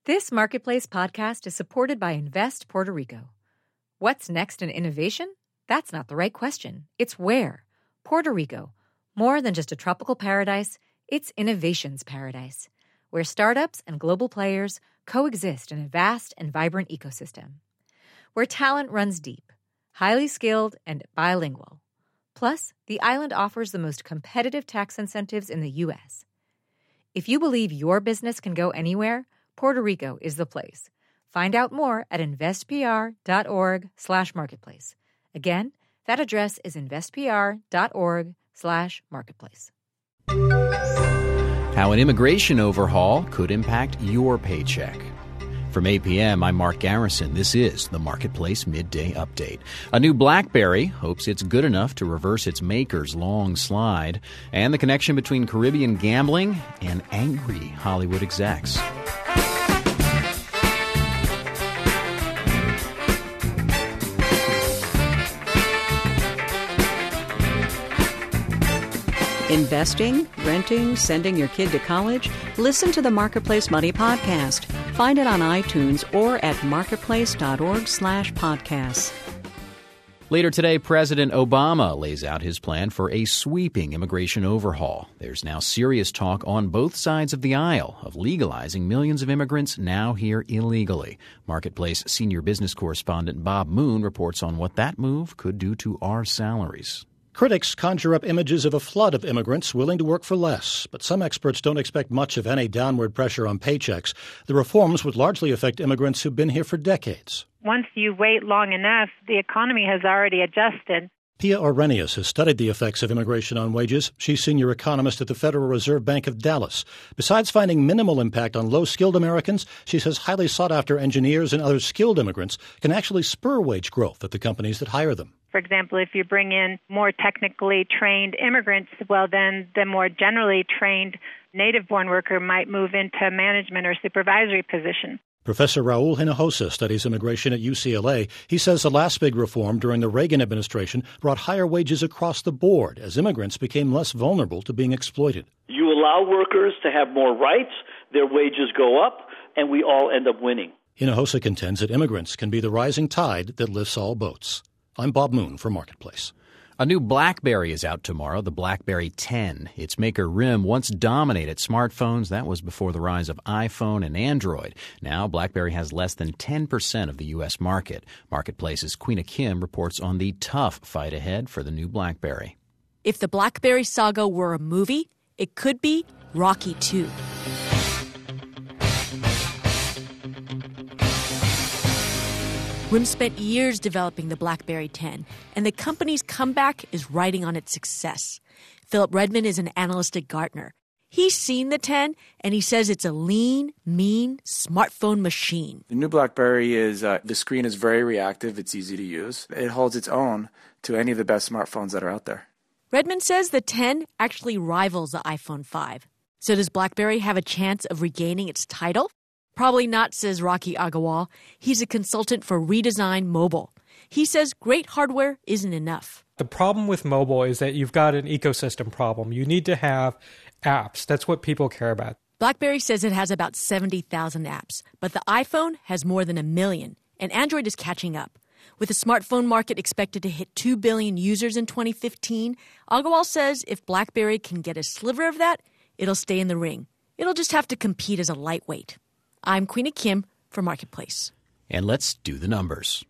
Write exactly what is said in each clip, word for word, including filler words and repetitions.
This Marketplace podcast is supported by Invest Puerto Rico. What's next in innovation? That's not the right question. It's where. Puerto Rico. More than just a tropical paradise, it's innovation's paradise, where startups and global players coexist in a vast and vibrant ecosystem. Where talent runs deep, highly skilled, and bilingual. Plus, the island offers the most competitive tax incentives in the U S. If you believe your business can go anywhere, Puerto Rico is the place. Find out more at investpr.org slash marketplace. Again, that address is investpr.org slash marketplace. How an immigration overhaul could impact your paycheck. From eight p.m., I'm Mark Garrison. This is the Marketplace Midday Update. A new BlackBerry hopes it's good enough to reverse its maker's long slide, and the connection between Caribbean gambling and angry Hollywood execs. Investing, renting, sending your kid to college? Listen to the Marketplace Money Podcast. Find it on iTunes or at marketplace.org slash podcasts. Later today, President Obama lays out his plan for a sweeping immigration overhaul. There's now serious talk on both sides of the aisle of legalizing millions of immigrants now here illegally. Marketplace senior business correspondent Bob Moon reports on what that move could do to our salaries. Critics conjure up images of a flood of immigrants willing to work for less, but some experts don't expect much of any downward pressure on paychecks. The reforms would largely affect immigrants who've been here for decades. Once you wait long enough, the economy has already adjusted. Pia Orenius has studied the effects of immigration on wages. She's senior economist at the Federal Reserve Bank of Dallas. Besides finding minimal impact on low-skilled Americans, she says highly sought-after engineers and other skilled immigrants can actually spur wage growth at the companies that hire them. For example, if you bring in more technically trained immigrants, well, then the more generally trained native-born worker might move into management or supervisory position. Professor Raul Hinojosa studies immigration at U C L A. He says the last big reform during the Reagan administration brought higher wages across the board as immigrants became less vulnerable to being exploited. You allow workers to have more rights, their wages go up, and we all end up winning. Hinojosa contends that immigrants can be the rising tide that lifts all boats. I'm Bob Moon for Marketplace. A new BlackBerry is out tomorrow, the BlackBerry ten. Its maker RIM once dominated smartphones. That was before the rise of iPhone and Android. Now, BlackBerry has less than ten percent of the U S market. Marketplace's Queena Kim reports on the tough fight ahead for the new BlackBerry. If the BlackBerry saga were a movie, it could be Rocky two. RIM spent years developing the BlackBerry ten, and the company's comeback is riding on its success. Philip Redmond is an analyst at Gartner. He's seen the ten, and he says it's a lean, mean smartphone machine. The new BlackBerry is, uh, the screen is very reactive. It's easy to use. It holds its own to any of the best smartphones that are out there. Redmond says the ten actually rivals the iPhone five. So does BlackBerry have a chance of regaining its title? Probably not, says Rocky Agarwal. He's a consultant for Redesign Mobile. He says great hardware isn't enough. The problem with mobile is that you've got an ecosystem problem. You need to have apps. That's what people care about. BlackBerry says it has about seventy thousand apps, but the iPhone has more than a million, and Android is catching up. With the smartphone market expected to hit two billion users in twenty fifteen, Agarwal says if BlackBerry can get a sliver of that, it'll stay in the ring. It'll just have to compete as a lightweight. I'm Queena Kim for Marketplace. And let's do the numbers.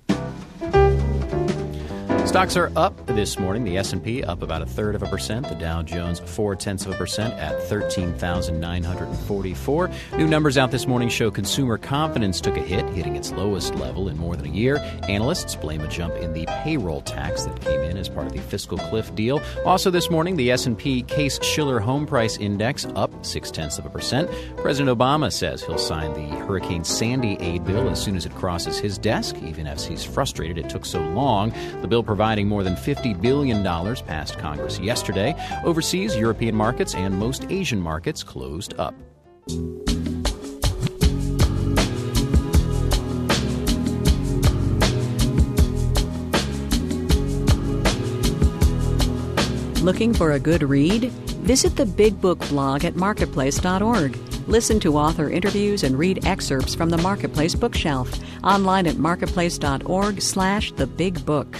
Stocks are up this morning. The S and P up about a third of a percent. The Dow Jones four-tenths of a percent at thirteen thousand nine hundred forty-four. New numbers out this morning show consumer confidence took a hit, hitting its lowest level in more than a year. Analysts blame a jump in the payroll tax that came in as part of the fiscal cliff deal. Also this morning, the S and P Case-Shiller Home Price Index up six-tenths of a percent. President Obama says he'll sign the Hurricane Sandy aid bill as soon as it crosses his desk, even as he's frustrated it took so long. The bill providing more than fifty billion dollars passed Congress yesterday. Overseas, European markets and most Asian markets closed up. Looking for a good read? Visit the Big Book blog at marketplace dot org. Listen to author interviews and read excerpts from the Marketplace bookshelf. Online at marketplace.org slash the big book.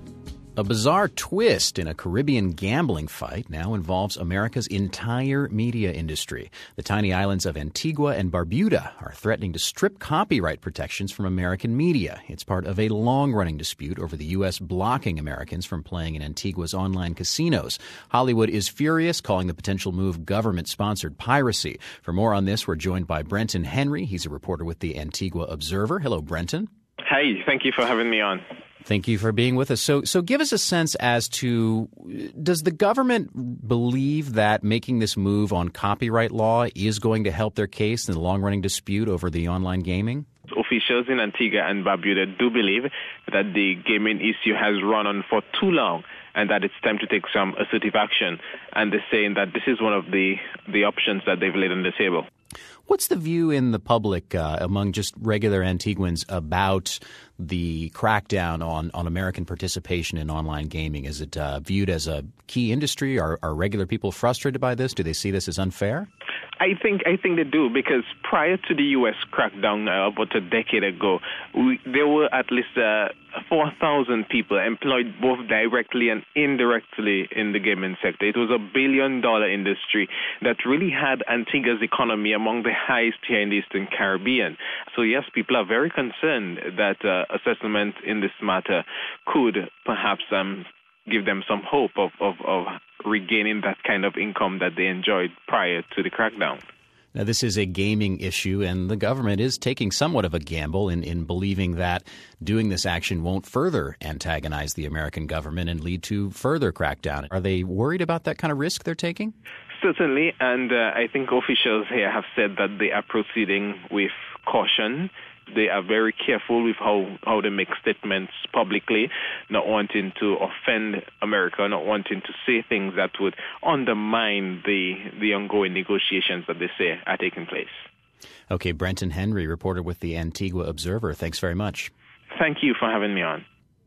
A bizarre twist in a Caribbean gambling fight now involves America's entire media industry. The tiny islands of Antigua and Barbuda are threatening to strip copyright protections from American media. It's part of a long-running dispute over the U S blocking Americans from playing in Antigua's online casinos. Hollywood is furious, calling the potential move government-sponsored piracy. For more on this, we're joined by Brenton Henry. He's a reporter with the Antigua Observer. Hello, Brenton. Hey, thank you for having me on. Thank you for being with us. So, so give us a sense as to, does the government believe that making this move on copyright law is going to help their case in the long-running dispute over the online gaming? Officials in Antigua and Barbuda do believe that the gaming issue has run on for too long and that it's time to take some assertive action. And they're saying that this is one of the, the options that they've laid on the table. What's the view in the public uh, among just regular Antiguans about the crackdown on, on American participation in online gaming? Is it uh, viewed as a key industry? Are, are regular people frustrated by this? Do they see this as unfair? I think I think they do, because prior to the U S crackdown uh, about a decade ago, we, there were at least uh, four thousand people employed both directly and indirectly in the gaming sector. It was a billion-dollar industry that really had Antigua's economy among the highest here in the Eastern Caribbean. So, yes, people are very concerned that uh, a settlement in this matter could perhaps um, give them some hope of, of, of regaining that kind of income that they enjoyed prior to the crackdown. Now, this is a gaming issue, and the government is taking somewhat of a gamble in, in believing that doing this action won't further antagonize the American government and lead to further crackdown. Are they worried about that kind of risk they're taking? Certainly, and uh, I think officials here have said that they are proceeding with caution. They are very careful with how, how they make statements publicly, not wanting to offend America, not wanting to say things that would undermine the, the ongoing negotiations that they say are taking place. Okay, Brenton Henry, reporter with the Antigua Observer. Thanks very much. Thank you for having me on.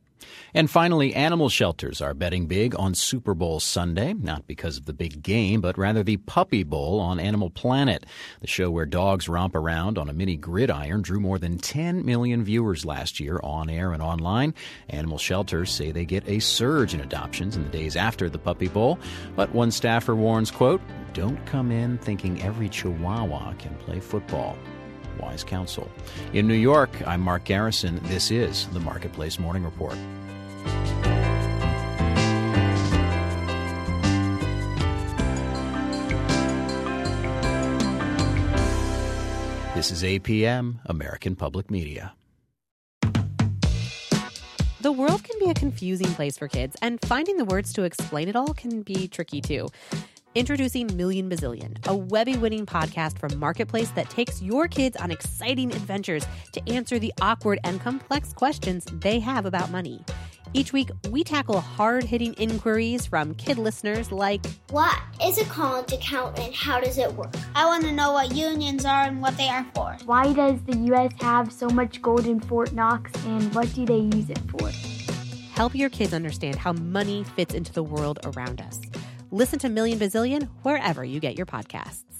And finally, animal shelters are betting big on Super Bowl Sunday, not because of the big game, but rather the Puppy Bowl on Animal Planet. The show where dogs romp around on a mini gridiron drew more than ten million viewers last year on air and online. Animal shelters say they get a surge in adoptions in the days after the Puppy Bowl. But one staffer warns, quote, "Don't come in thinking every Chihuahua can play football." Wise counsel. In New York, I'm Mark Garrison. This is the Marketplace Morning Report. This is A P M, American Public Media. The world can be a confusing place for kids, and finding the words to explain it all can be tricky too. Introducing Million Bazillion, a Webby-winning podcast from Marketplace that takes your kids on exciting adventures to answer the awkward and complex questions they have about money. Each week, we tackle hard-hitting inquiries from kid listeners like, what is a college account and how does it work? I want to know what unions are and what they are for. Why does the U S have so much gold in Fort Knox, and what do they use it for? Help your kids understand how money fits into the world around us. Listen to Million Bazillion wherever you get your podcasts.